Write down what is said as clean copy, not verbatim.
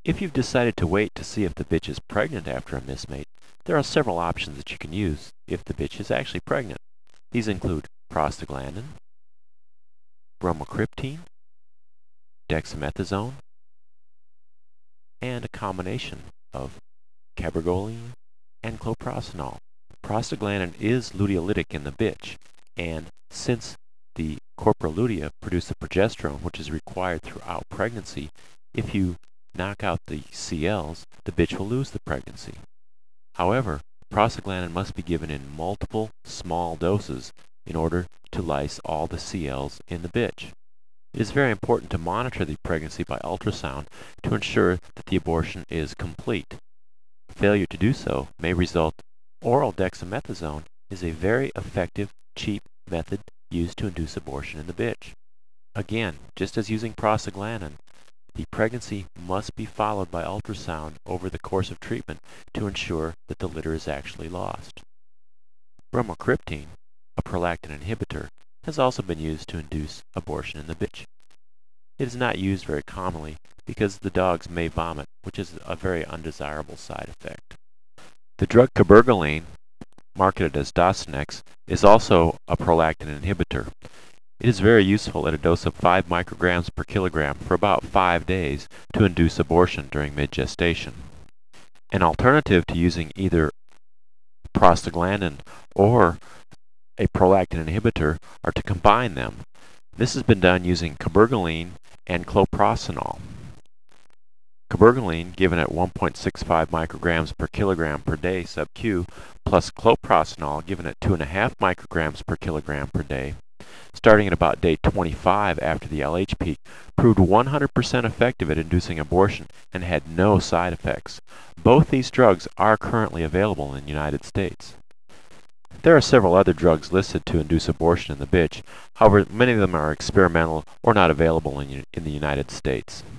If you've decided to wait to see if the bitch is pregnant after a mismate, there are several options that you can use if the bitch is actually pregnant. These include prostaglandin, bromocriptine, dexamethasone, and a combination of cabergoline and cloprosenol. Prostaglandin is luteolytic in the bitch, and since the corpora lutea produce the progesterone which is required throughout pregnancy, if you knock out the CLs, the bitch will lose the pregnancy. However, prostaglandin must be given in multiple small doses in order to lyse all the CLs in the bitch. It is very important to monitor the pregnancy by ultrasound to ensure that the abortion is complete. Failure to do so may result. Oral dexamethasone is a very effective, cheap method used to induce abortion in the bitch. Again, just as using prostaglandin, the pregnancy must be followed by ultrasound over the course of treatment to ensure that the litter is actually lost. Bromocriptine, a prolactin inhibitor, has also been used to induce abortion in the bitch. It is not used very commonly because the dogs may vomit, which is a very undesirable side effect. The drug cabergoline, marketed as Dostinex, is also a prolactin inhibitor. It is very useful at a dose of 5 micrograms per kilogram for about 5 days to induce abortion during mid-gestation. An alternative to using either prostaglandin or a prolactin inhibitor are to combine them. This has been done using cabergoline and cloprosenol. Cabergoline, given at 1.65 micrograms per kilogram per day sub-Q, plus cloprosenol, given at 2.5 micrograms per kilogram per day, starting at about day 25 after the LH peak, proved 100% effective at inducing abortion and had no side effects. Both these drugs are currently available in the United States. There are several other drugs listed to induce abortion in the bitch. However, many of them are experimental or not available in the United States.